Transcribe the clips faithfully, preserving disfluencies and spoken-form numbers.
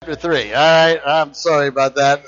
Chapter three. All right, I'm sorry about that.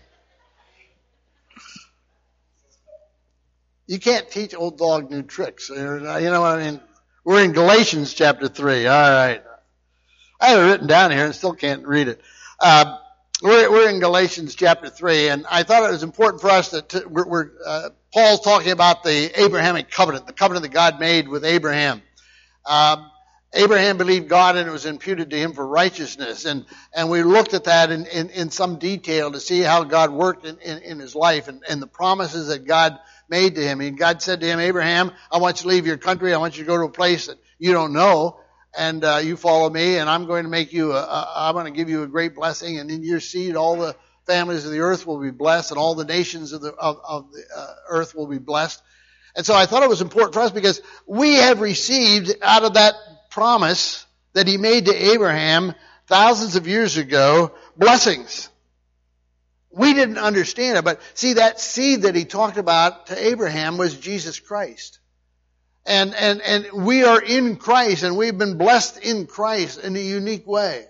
You can't teach old dog new tricks. You know what I mean? We're in Galatians chapter three. All right. I have it written down here and still can't read it. Uh, we're, we're in Galatians chapter three, and I thought it was important for us that to, we're, we're uh, Paul's talking about the Abrahamic covenant, the covenant that God made with Abraham. Um, Abraham believed God and it was imputed to him for righteousness. And, and we looked at that in, in, in some detail to see how God worked in, in, in his life and, and the promises that God made to him. And God said to him, Abraham, I want you to leave your country. I want you to go to a place that you don't know. And uh, you follow me, and I'm going to make you, a, a, I'm going to give you a great blessing. And in your seed, all the families of the earth will be blessed, and all the nations of the, of, of the uh, earth will be blessed. And so I thought it was important for us because we have received out of that promise that he made to Abraham thousands of years ago, blessings. We didn't understand it, but see, that seed that he talked about to Abraham was Jesus Christ. And, and, and we are in Christ, and we've been blessed in Christ in a unique way.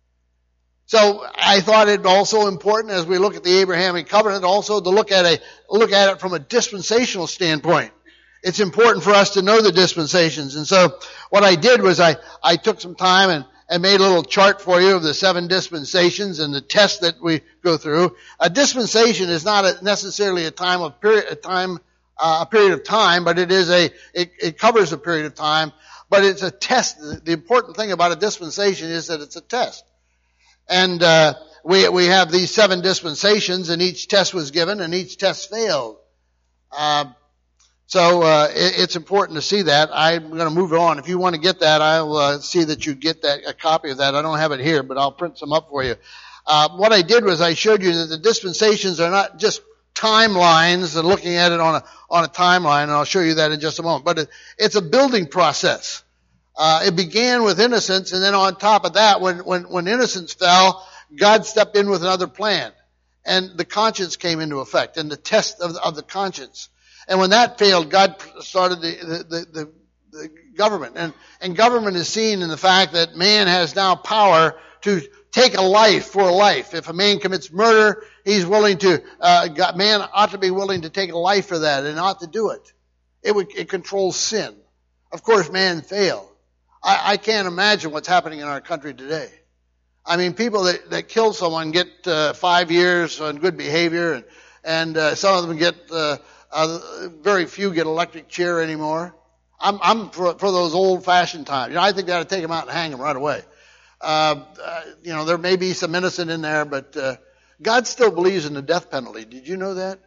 So I thought it also important as we look at the Abrahamic covenant also to look at a, look at it from a dispensational standpoint. It's important for us to know the dispensations. And so what I did was I, I took some time and, and made a little chart for you of the seven dispensations and the tests that we go through. A dispensation is not a, necessarily a time of period, a time, uh, a period of time, but it is a, it, it covers a period of time, but it's a test. The, the important thing about a dispensation is that it's a test. And, uh, we, we have these seven dispensations and each test was given and each test failed. Uh, So uh, it, it's important to see that. I'm going to move on. If you want to get that, I'll uh, see that you get that a copy of that. I don't have it here, but I'll print some up for you. Uh, what I did was I showed you that the dispensations are not just timelines and looking at it on a on a timeline, and I'll show you that in just a moment. But it, it's a building process. Uh, it began with innocence, and then on top of that, when when when innocence fell, God stepped in with another plan, and the conscience came into effect, and the test of of the conscience. And when that failed, God started the, the, the, the government. And, and government is seen in the fact that man has now power to take a life for a life. If a man commits murder, he's willing to, uh, man ought to be willing to take a life for that and ought to do it. It would, it controls sin. Of course, man failed. I, I can't imagine what's happening in our country today. I mean, people that, that kill someone get, uh, five years on good behavior and, and, uh, some of them get, uh, Uh, very few get electric chair anymore. I'm, I'm for, for those old-fashioned times. You know, I think they ought to take them out and hang them right away. Uh, uh, you know, there may be some innocent in there, but uh, God still believes in the death penalty. Did you know that?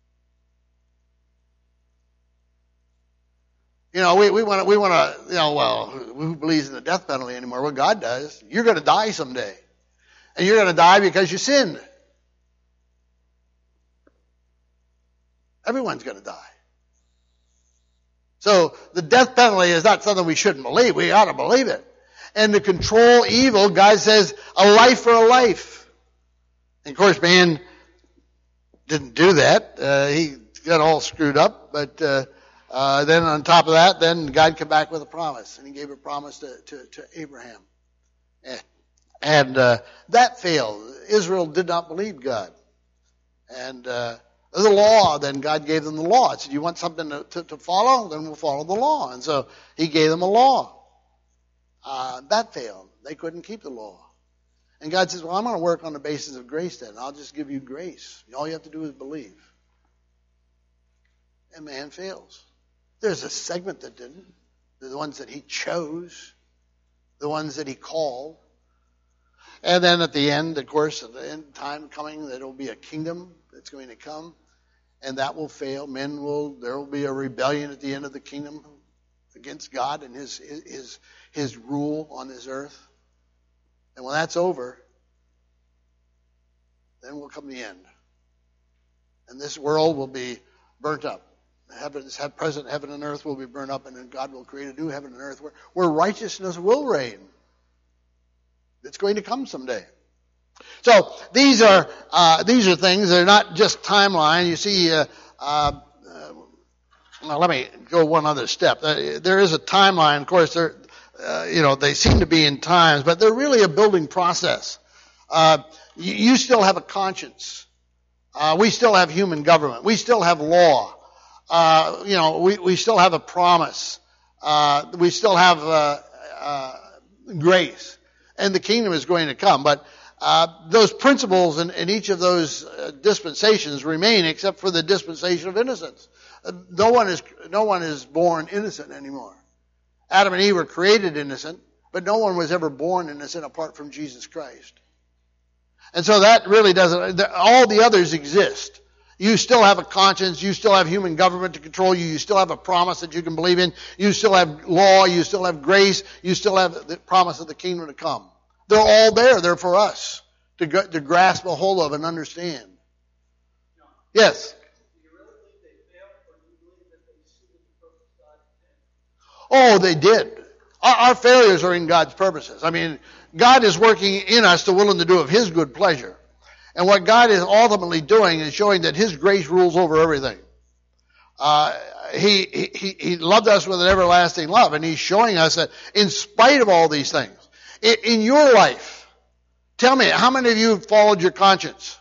You know, we we want to we want to you know well who believes in the death penalty anymore? Well, God does. You're going to die someday, and you're going to die because you sinned. Everyone's going to die. So the death penalty is not something we shouldn't believe. We ought to believe it. And to control evil, God says, a life for a life. And of course, man didn't do that. Uh, he got all screwed up. But uh, uh, then on top of that, then God came back with a promise. And he gave a promise to, to, to Abraham. And uh, that failed. Israel did not believe God. And uh the law, then God gave them the law. He said, you want something to, to, to follow? Then we'll follow the law. And so he gave them a law. Uh, that failed. They couldn't keep the law. And God says, well, I'm going to work on the basis of grace then. I'll just give you grace. All you have to do is believe. And man fails. There's a segment that didn't. They're the ones that he chose. The ones that he called. And then at the end, of course, at the end time coming, there will be a kingdom that's going to come, and that will fail. Men will, there will be a rebellion at the end of the kingdom against God and his his his rule on this earth. And when that's over, then will come the end. And this world will be burnt up. Heaven, present heaven and earth will be burnt up, and then God will create a new heaven and earth where, where righteousness will reign. It's going to come someday. So these are uh, these are things. They're not just timeline. You see, uh, uh, well, let me go one other step. Uh, there is a timeline. Of course, there, uh, you know, they seem to be in times, but they're really a building process. Uh, you, you still have a conscience. Uh, we still have human government. We still have law. Uh, you know, we, we still have a promise. Uh, we still have uh, uh, grace. And the kingdom is going to come. But uh, those principles in, in each of those uh, dispensations remain, except for the dispensation of innocence. Uh, no one is no one is born innocent anymore. Adam and Eve were created innocent, but no one was ever born innocent apart from Jesus Christ. And so that really doesn't, all the others exist. You still have a conscience, you still have human government to control you, you still have a promise that you can believe in, you still have law, you still have grace, you still have the promise of the kingdom to come. They're all there, they're for us to, to grasp a hold of and understand. Yes? Oh, they did. Our, our failures are in God's purposes. I mean, God is working in us to will and to do of His good pleasure. And what God is ultimately doing is showing that His grace rules over everything. Uh, he, he, He loved us with an everlasting love, and He's showing us that in spite of all these things, in, in your life, tell me, how many of you have followed your conscience?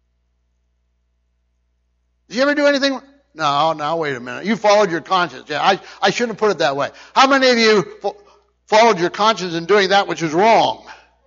Did you ever do anything? No, now wait a minute. You followed your conscience. Yeah, I, I shouldn't have put it that way. How many of you fo- followed your conscience in doing that which is wrong?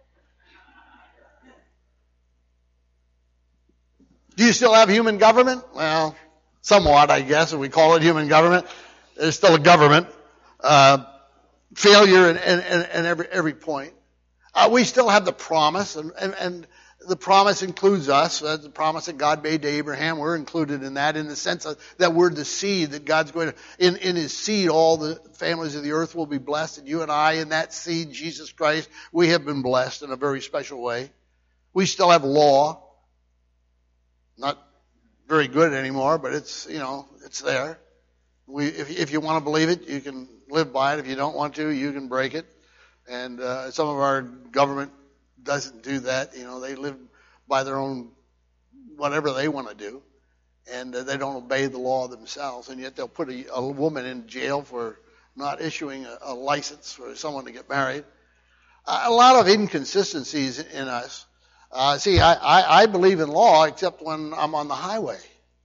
Do you still have human government? Well, somewhat, I guess, if we call it human government. There's still a government. Uh, failure in, in, in every, every point. Uh, we still have the promise, and, and, and the promise includes us. Uh, the promise that God made to Abraham, we're included in that, in the sense of, that we're the seed, that God's going to, in, in His seed, all the families of the earth will be blessed, and you and I, in that seed, Jesus Christ, we have been blessed in a very special way. We still have law. Not very good anymore, but it's, you know, it's there. We, if, if you want to believe it, you can live by it. If you don't want to, you can break it. And uh, some of our government doesn't do that. You know, they live by their own, whatever they want to do. And uh, they don't obey the law themselves. And yet they'll put a, a woman in jail for not issuing a, a license for someone to get married. Uh, a lot of inconsistencies in us. Uh, see, I, I, I believe in law except when I'm on the highway.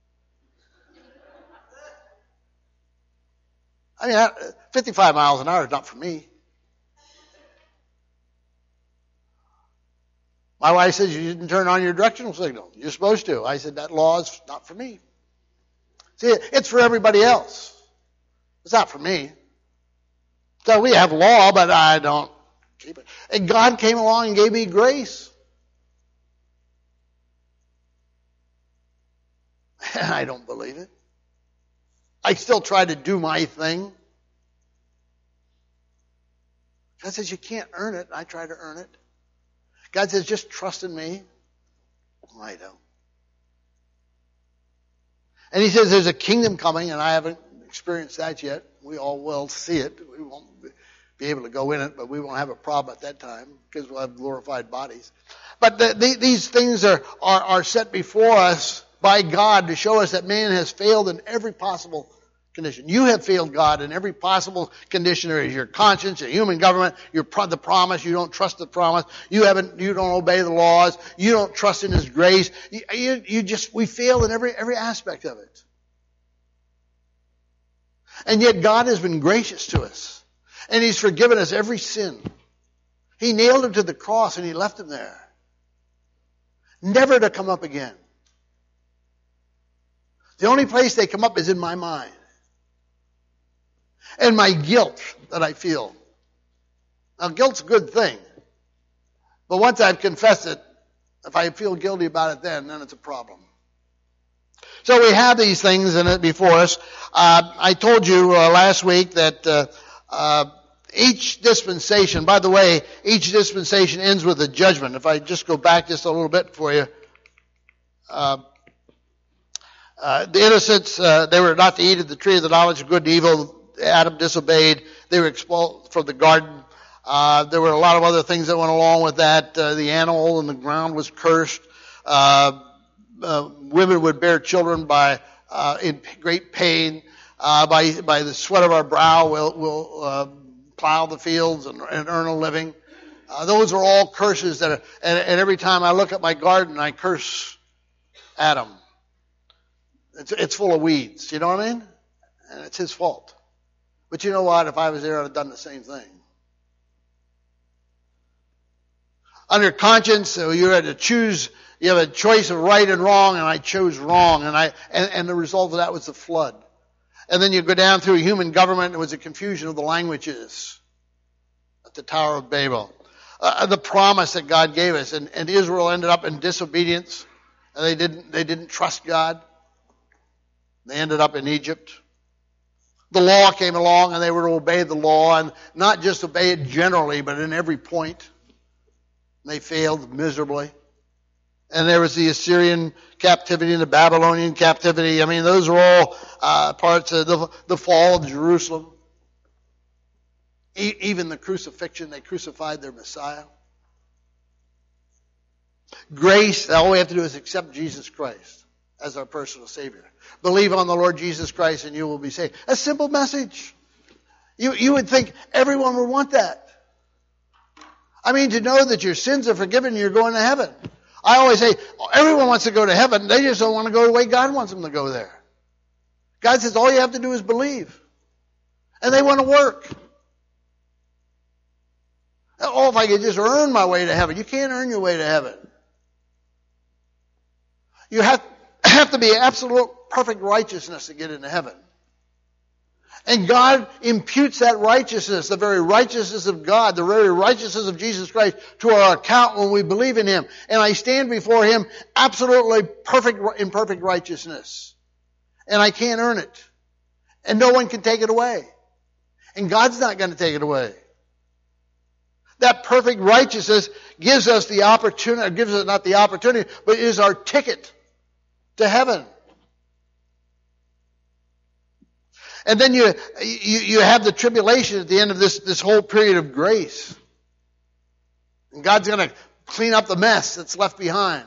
I mean, fifty-five miles an hour is not for me. My wife says you didn't turn on your directional signal. You're supposed to. I said, that law is not for me. See, it's for everybody else. It's not for me. So we have law, but I don't keep it. And God came along and gave me grace. And I don't believe it. I still try to do my thing. God says you can't earn it. I try to earn it. God says just trust in me. I don't. And He says there's a kingdom coming, and I haven't experienced that yet. We all will see it. We won't be able to go in it, but we won't have a problem at that time because we'll have glorified bodies. But the, the, these things are, are, are set before us by God to show us that man has failed in every possible condition. You have failed God in every possible condition. There is your conscience, your human government, your pro- the promise. You don't trust the promise. You haven't. You don't obey the laws. You don't trust in His grace. You, you, you just we fail in every every aspect of it. And yet God has been gracious to us, and He's forgiven us every sin. He nailed Him to the cross, and He left Him there, never to come up again. The only place they come up is in my mind. And my guilt that I feel. Now, guilt's a good thing. But once I've confessed it, if I feel guilty about it then, then it's a problem. So we have these things in it before us. Uh, I told you uh, last week that uh, uh, each dispensation, by the way, each dispensation ends with a judgment. If I just go back just a little bit for you. Uh, Uh, the innocents, uh, they were not to eat of the tree of the knowledge of good and evil. Adam disobeyed. They were expelled from the garden. Uh, there were a lot of other things that went along with that. Uh, the animal in the ground was cursed. Uh, uh, women would bear children by uh, in great pain. Uh, by by the sweat of our brow, we'll, we'll uh, plow the fields and, and earn a living. Uh, those are all curses that are, and, and every time I look at my garden, I curse Adam. It's, it's full of weeds, you know what I mean? And it's his fault. But you know what? If I was there, I'd have done the same thing. Under conscience, you had to choose, you have a choice of right and wrong, and I chose wrong, and I, and, and the result of that was the flood. And then you go down through human government, and it was a confusion of the languages at the Tower of Babel. Uh, the promise that God gave us, and, and Israel ended up in disobedience, and they didn't, they didn't trust God. They ended up in Egypt. The law came along, and they were to obey the law, and not just obey it generally, but in every point. They failed miserably. And there was the Assyrian captivity and the Babylonian captivity. I mean, those are all uh, parts of the, the fall of Jerusalem. E- even the crucifixion, they crucified their Messiah. Grace, all we have to do is accept Jesus Christ as our personal Savior. Believe on the Lord Jesus Christ and you will be saved. A simple message. You, you would think everyone would want that. I mean, to know that your sins are forgiven and you're going to heaven. I always say, everyone wants to go to heaven. They just don't want to go the way God wants them to go there. God says all you have to do is believe. And they want to work. Oh, if I could just earn my way to heaven. You can't earn your way to heaven. You have, have to be absolute perfect righteousness to get into heaven. And God imputes that righteousness, the very righteousness of God, the very righteousness of Jesus Christ to our account when we believe in Him. And I stand before Him absolutely perfect, in perfect righteousness. And I can't earn it. And no one can take it away. And God's not going to take it away. That perfect righteousness gives us the opportunity, gives us not the opportunity, but is our ticket to heaven. And then you, you, you have the tribulation at the end of this, this whole period of grace. And God's going to clean up the mess that's left behind.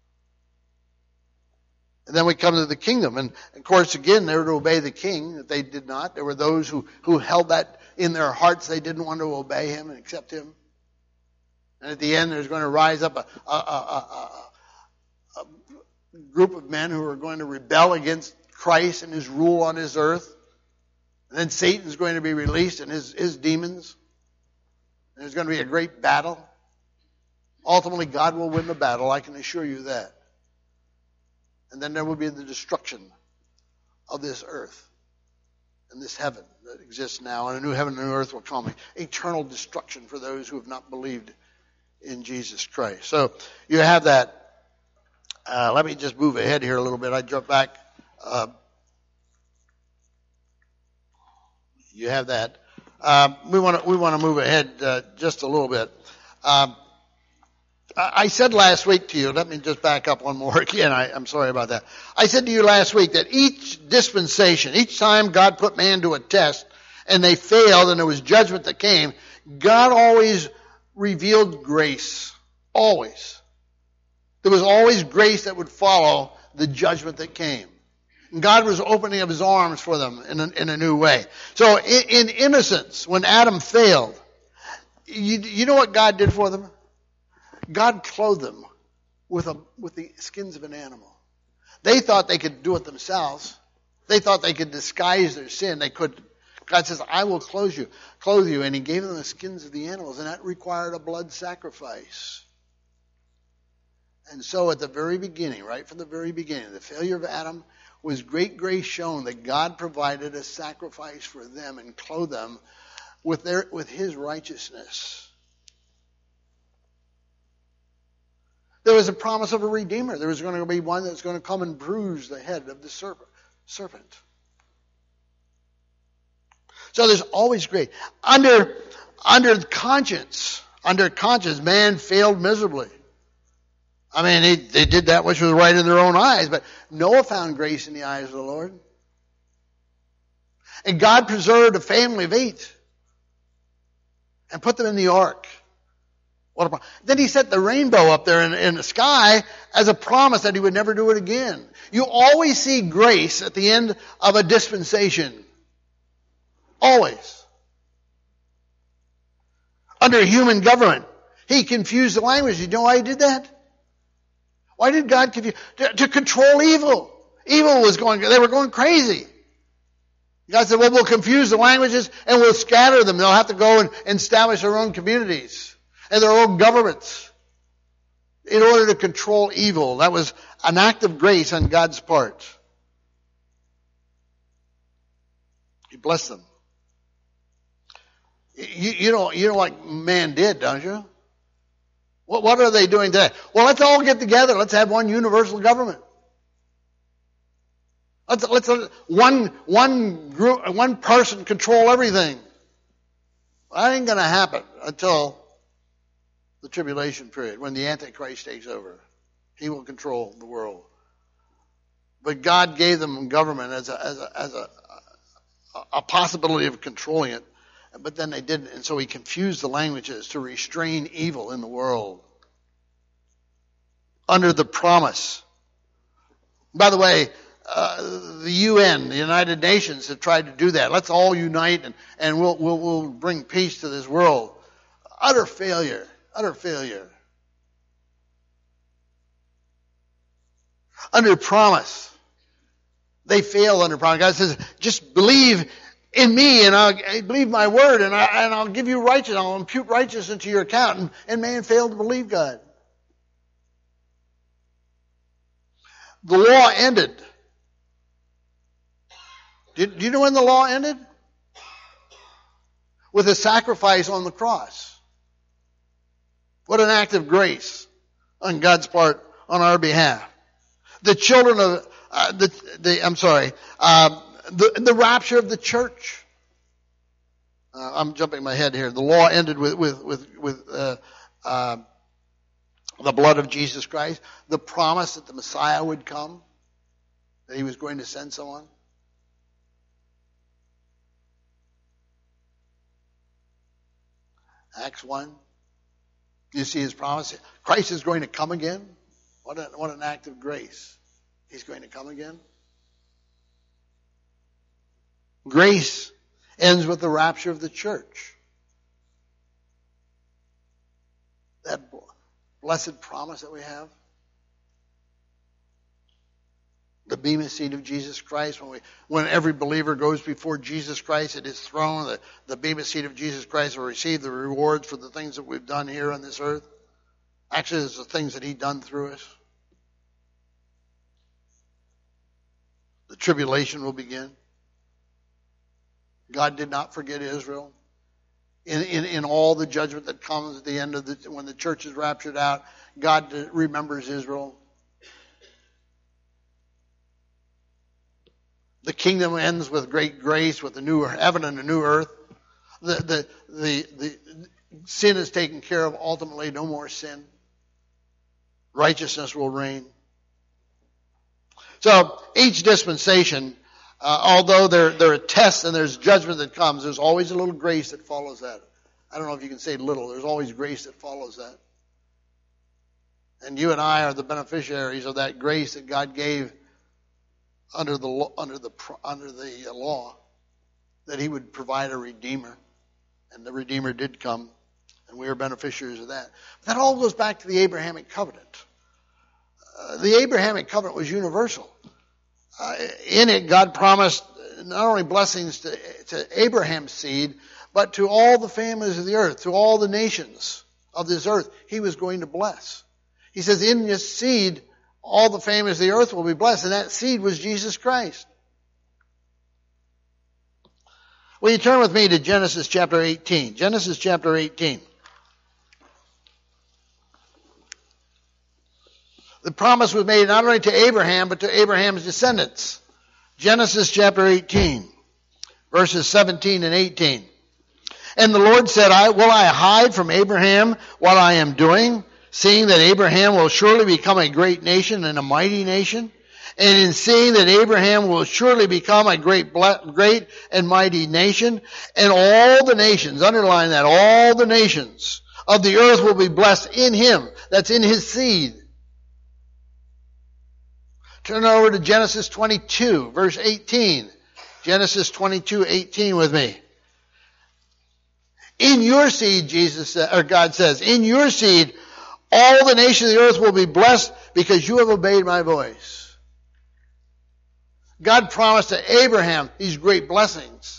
And then we come to the kingdom. And of course, again, they were to obey the king, that they did not. There were those who, who held that in their hearts. They didn't want to obey him and accept him. And at the end, there's going to rise up a, a, a, a, a group of men who are going to rebel against Christ and his rule on his earth. And then Satan's going to be released and his, his demons. And there's going to be a great battle. Ultimately, God will win the battle, I can assure you that. And then there will be the destruction of this earth and this heaven that exists now. And a new heaven and new earth will come. Eternal destruction for those who have not believed in Jesus Christ. So you have that. Uh, let me just move ahead here a little bit. I jump back. Uh, you have that. Uh, we want to we want to move ahead uh, just a little bit. Um, I said last week to you, let me just back up one more again. I, I'm sorry about that. I said to you last week that each dispensation, each time God put man to a test and they failed and there was judgment that came, God always revealed grace. Always. There was always grace that would follow the judgment that came. And God was opening up his arms for them in a, in a new way. So in, in innocence, when Adam failed, you, you know what God did for them? God clothed them with a, with the skins of an animal. They thought they could do it themselves. They thought they could disguise their sin. They could. God says, I will clothe you, clothe you. And he gave them the skins of the animals, and that required a blood sacrifice. And so at the very beginning, right from the very beginning, the failure of Adam was great grace shown that God provided a sacrifice for them and clothed them with their with his righteousness. There was a promise of a redeemer. There was going to be one that's going to come and bruise the head of the serpent. So there's always grace. Under, under conscience, under conscience, man failed miserably. I mean, they, they did that which was right in their own eyes, but Noah found grace in the eyes of the Lord. And God preserved a family of eight and put them in the ark. What a, then he set the rainbow up there in, in the sky as a promise that he would never do it again. You always see grace at the end of a dispensation. Always. Under human government, He confused the language. You know why he did that? Why did God confuse? To, to control evil. Evil was going, they were going crazy. God said, well, we'll confuse the languages and we'll scatter them. They'll have to go and establish their own communities and their own governments in order to control evil. That was an act of grace on God's part. He blessed them. You, you know, you know what man did, don't you? What, what are they doing today? Well, let's all get together. Let's have one universal government. Let's, let's let one, one group, one person control everything. That ain't going to happen until the tribulation period, when the Antichrist takes over. He will control the world. But God gave them government as a, as a, as a, a possibility of controlling it. But then they didn't, and so he confused the languages to restrain evil in the world. Under the promise. By the way, uh, the U N, the United Nations, have tried to do that. Let's all unite and, and we'll, we'll, we'll bring peace to this world. Utter failure. Utter failure. Under promise. They fail under promise. God says, just believe in me, and I'll believe my word, and, I, and I'll give you righteousness. I'll impute righteousness into your account. And, and man failed to believe God. The law ended. Do, do you know when the law ended? With a sacrifice on the cross. What an act of grace on God's part on our behalf. The children of uh, the, the I'm sorry. Uh, The, the rapture of the church. Uh, I'm jumping my head here. The law ended with with with, with uh, uh, the blood of Jesus Christ. The promise that the Messiah would come, that he was going to send someone. Acts one. Do you see his promise? Christ is going to come again. What, a, what an act of grace. He's going to come again. Grace ends with the rapture of the church. That blessed promise that we have. The bema seat of Jesus Christ. When we, when every believer goes before Jesus Christ at his throne, the, the bema seat of Jesus Christ will receive the rewards for the things that we've done here on this earth. Actually, it's the things that he's done through us. The tribulation will begin. God did not forget Israel. In, in, in all the judgment that comes at the end of the, when the church is raptured out, God remembers Israel. The kingdom ends with great grace, with a new heaven and a new earth. The, the, the, the sin is taken care of. Ultimately, no more sin. Righteousness will reign. So, each dispensation, Uh, although there, there are tests and there's judgment that comes, there's always a little grace that follows that. I don't know if you can say little. There's always grace that follows that. And you and I are the beneficiaries of that grace that God gave under the under the under the law, that He would provide a Redeemer, and the Redeemer did come, and we are beneficiaries of that. But that all goes back to the Abrahamic covenant. Uh, the Abrahamic covenant was universal. Uh, in it, God promised not only blessings to, to Abraham's seed, but to all the families of the earth, to all the nations of this earth, He was going to bless. He says, in this seed, all the families of the earth will be blessed, and that seed was Jesus Christ. Will you turn with me to Genesis chapter eighteen? Genesis chapter eighteen. The promise was made not only to Abraham, but to Abraham's descendants. Genesis chapter eighteen, verses seventeen and eighteen. And the Lord said, I, will I hide from Abraham what I am doing, seeing that Abraham will surely become a great nation and a mighty nation? And in seeing that Abraham will surely become a great, great and mighty nation, and all the nations, underline that, all the nations of the earth will be blessed in him, that's in his seed. Turn over to Genesis twenty-two, verse eighteen. Genesis twenty-two, eighteen with me. In your seed, Jesus or God says, in your seed, all the nations of the earth will be blessed because you have obeyed my voice. God promised to Abraham these great blessings.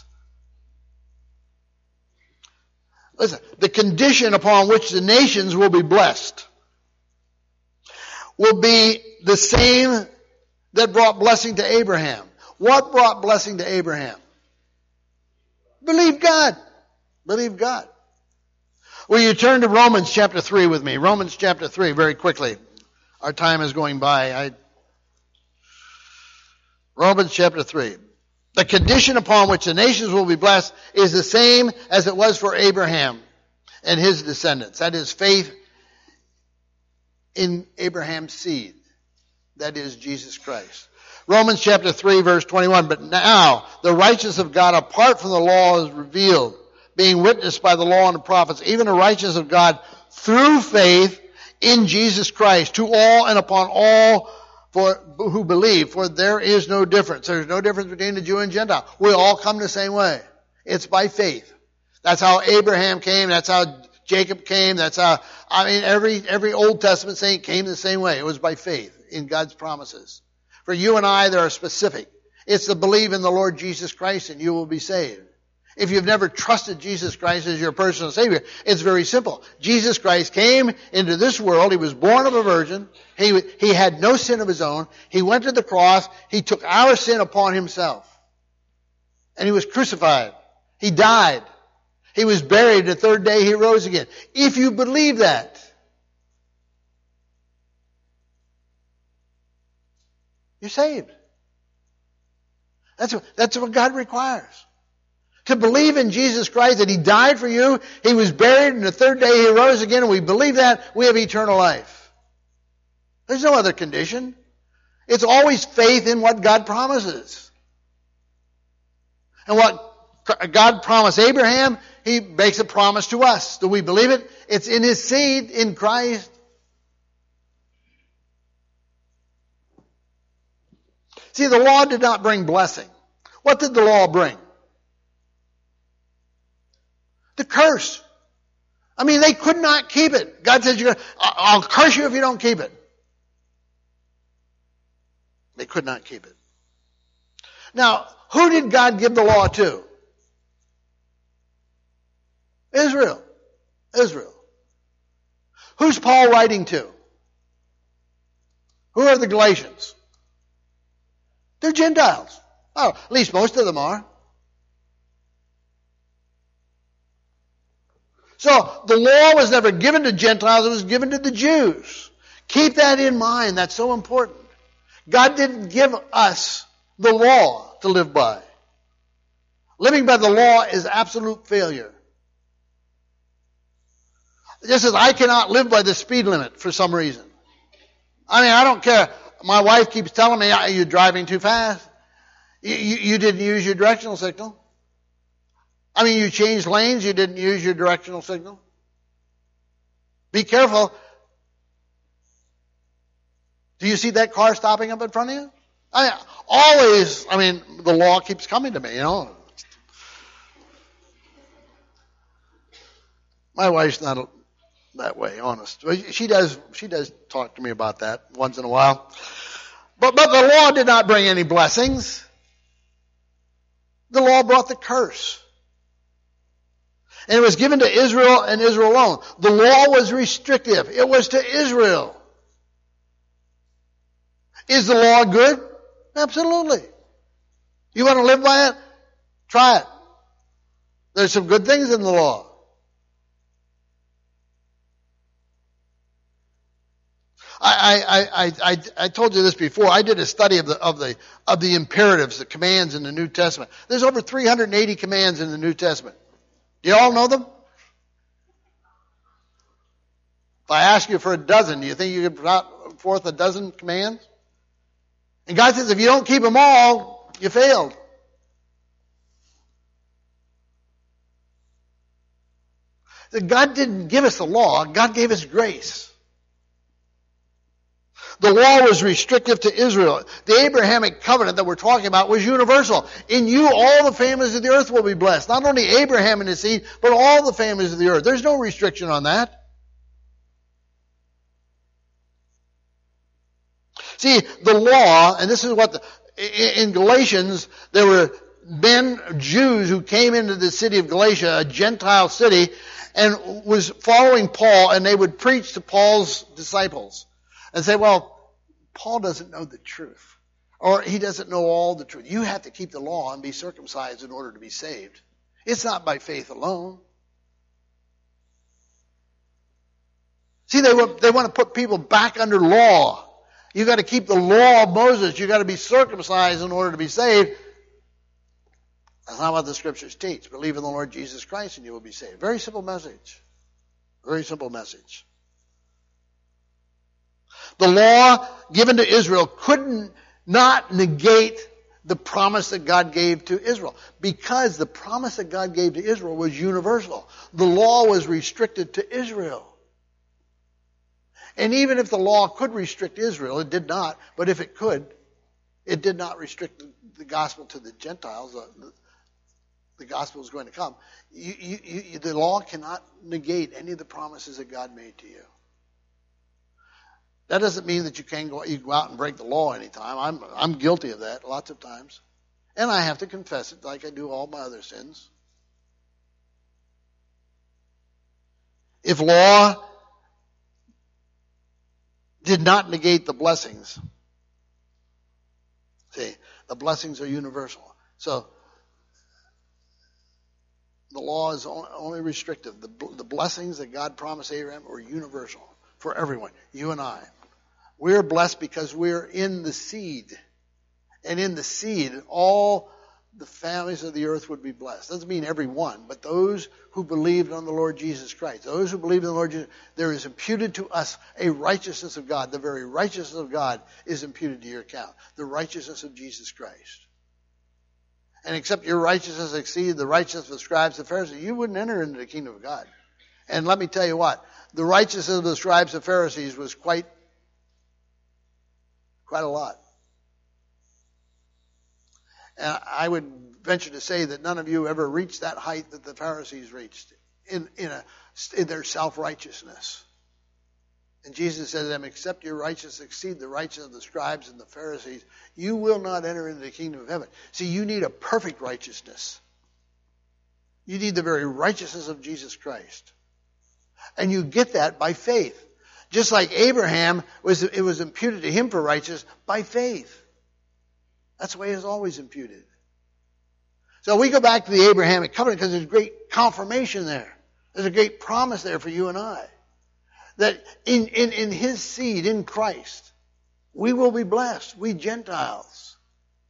Listen, the condition upon which the nations will be blessed will be the same that brought blessing to Abraham. What brought blessing to Abraham? Believe God. Believe God. Will you turn to Romans chapter three with me? Romans chapter three, very quickly. Our time is going by. I... Romans chapter three. The condition upon which the nations will be blessed is the same as it was for Abraham and his descendants. That is faith in Abraham's seed. That is Jesus Christ. Romans chapter three, verse twenty-one. But now the righteousness of God apart from the law is revealed, being witnessed by the law and the prophets, even the righteousness of God through faith in Jesus Christ, to all and upon all for who believe. For there is no difference. There's no difference between the Jew and Gentile. We all come the same way. It's by faith. That's how Abraham came. That's how Jacob came. That's how, I mean, every, every Old Testament saint came the same way. It was by faith in God's promises. For you and I, they are specific. It's to believe in the Lord Jesus Christ and you will be saved. If you've never trusted Jesus Christ as your personal Savior, it's very simple. Jesus Christ came into this world. He was born of a virgin. He, he had no sin of his own. He went to the cross. He took our sin upon himself. And he was crucified. He died. He was buried. The third day he rose again. If you believe that, you're saved. That's what, that's what God requires. To believe in Jesus Christ, that he died for you, he was buried, and the third day he rose again, and we believe that, we have eternal life. There's no other condition. It's always faith in what God promises. And what God promised Abraham, he makes a promise to us. Do we believe it? It's in his seed, in Christ. See, the law did not bring blessing. What did the law bring? The curse. I mean, they could not keep it. God says, You're, I'll curse you if you don't keep it. They could not keep it. Now, who did God give the law to? Israel. Israel. Who's Paul writing to? Who are the Galatians? They're Gentiles. Oh, at least most of them are. So, the law was never given to Gentiles, it was given to the Jews. Keep that in mind, that's so important. God didn't give us the law to live by. Living by the law is absolute failure. Just as I cannot live by the speed limit for some reason. I mean, I don't care. My wife keeps telling me, you're driving too fast. You, you, you didn't use your directional signal. I mean, you changed lanes, you didn't use your directional signal. Be careful. Do you see that car stopping up in front of you? I mean, always, I mean, the law keeps coming to me, you know. My wife's not that way, honest. She does, she does talk to me about that once in a while. But, but the law did not bring any blessings. The law brought the curse. And it was given to Israel and Israel alone. The law was restrictive. It was to Israel. Is the law good? Absolutely. You want to live by it? Try it. There's some good things in the law. I, I, I, I, I told you this before. I did a study of the, of the, of the imperatives, the commands in the New Testament. There's over three hundred eighty commands in the New Testament. Do you all know them? If I ask you for a dozen, do you think you could put forth a dozen commands? And God says, if you don't keep them all, you failed. God didn't give us the law. God gave us grace. The law was restrictive to Israel. The Abrahamic covenant that we're talking about was universal. In you, all the families of the earth will be blessed. Not only Abraham and his seed, but all the families of the earth. There's no restriction on that. See, the law, and this is what, the, in Galatians, there were men, Jews, who came into the city of Galatia, a Gentile city, and was following Paul, and they would preach to Paul's disciples and say, well, Paul doesn't know the truth, or he doesn't know all the truth. You have to keep the law and be circumcised in order to be saved. It's not by faith alone. See, they want, they want to put people back under law. You got to keep the law of Moses. You got to be circumcised in order to be saved. That's not what the scriptures teach. Believe in the Lord Jesus Christ and you will be saved. Very simple message. Very simple message. The law given to Israel couldn't not negate the promise that God gave to Israel, because the promise that God gave to Israel was universal. The law was restricted to Israel. And even if the law could restrict Israel, it did not, but if it could, it did not restrict the gospel to the Gentiles. The, the gospel is going to come. You, you, you, the law cannot negate any of the promises that God made to you. That doesn't mean that you can't go, you go out and break the law anytime. I'm, I'm guilty of that lots of times. And I have to confess it like I do all my other sins. If law did not negate the blessings, see, the blessings are universal. So, the law is only restrictive. The, the blessings that God promised Abraham were universal for everyone, you and I. We're blessed because we're in the seed. And in the seed, all the families of the earth would be blessed. Doesn't mean every one, but those who believed on the Lord Jesus Christ. Those who believe in the Lord Jesus, there is imputed to us a righteousness of God. The very righteousness of God is imputed to your account. The righteousness of Jesus Christ. And except your righteousness exceed the righteousness of the scribes and Pharisees, you wouldn't enter into the kingdom of God. And let me tell you what, the righteousness of the scribes and Pharisees was quite, quite a lot. And I would venture to say that none of you ever reached that height that the Pharisees reached in, in, a, in their self-righteousness. And Jesus said to them, except your righteousness exceed the righteousness of the scribes and the Pharisees, you will not enter into the kingdom of heaven. See, you need a perfect righteousness. You need the very righteousness of Jesus Christ. And you get that by faith. Just like Abraham, was it was imputed to him for righteousness by faith. That's the way it's always imputed. So we go back to the Abrahamic covenant because there's great confirmation there. There's a great promise there for you and I. That in, in, in his seed, in Christ, we will be blessed, we Gentiles.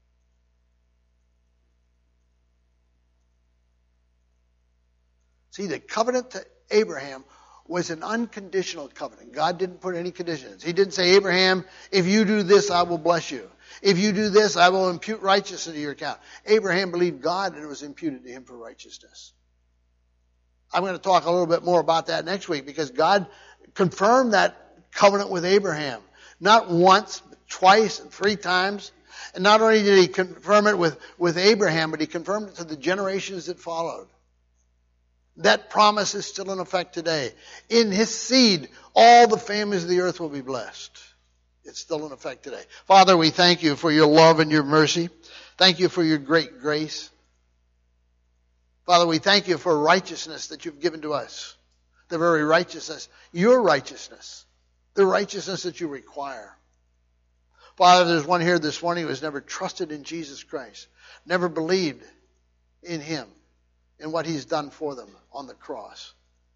See, the covenant to Abraham was an unconditional covenant. God didn't put any conditions. He didn't say, Abraham, if you do this, I will bless you. If you do this, I will impute righteousness to your account. Abraham believed God and it was imputed to him for righteousness. I'm going to talk a little bit more about that next week because God confirmed that covenant with Abraham. Not once, but twice and three times. And not only did he confirm it with, with Abraham, but he confirmed it to the generations that followed. That promise is still in effect today. In his seed, all the families of the earth will be blessed. It's still in effect today. Father, we thank you for your love and your mercy. Thank you for your great grace. Father, we thank you for righteousness that you've given to us. The very righteousness, your righteousness, the righteousness that you require. Father, there's one here this morning who has never trusted in Jesus Christ, never believed in him and what he's done for them on the cross.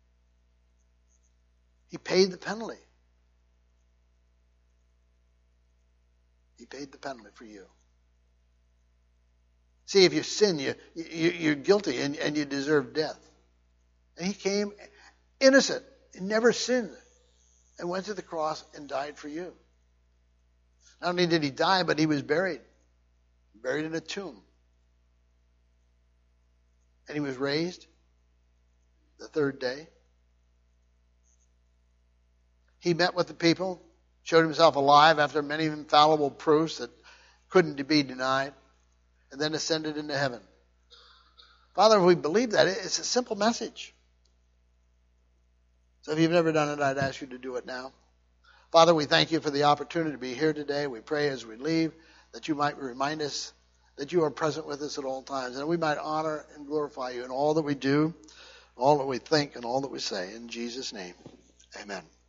He paid the penalty. He paid the penalty for you. See, if you sin, you, you, you're guilty and, and you deserve death. And he came innocent, never sinned, and went to the cross and died for you. Not only did he die, but he was buried. Buried in a tomb. And he was raised the third day. He met with the people showed himself alive after many infallible proofs that couldn't be denied, and then ascended into heaven. Father, if we believe that, it's a simple message. So if you've never done it, I'd ask you to do it now. Father, we thank you for the opportunity to be here today. We pray as we leave that you might remind us that you are present with us at all times, and that we might honor and glorify you in all that we do, all that we think, and all that we say. In Jesus' name, amen.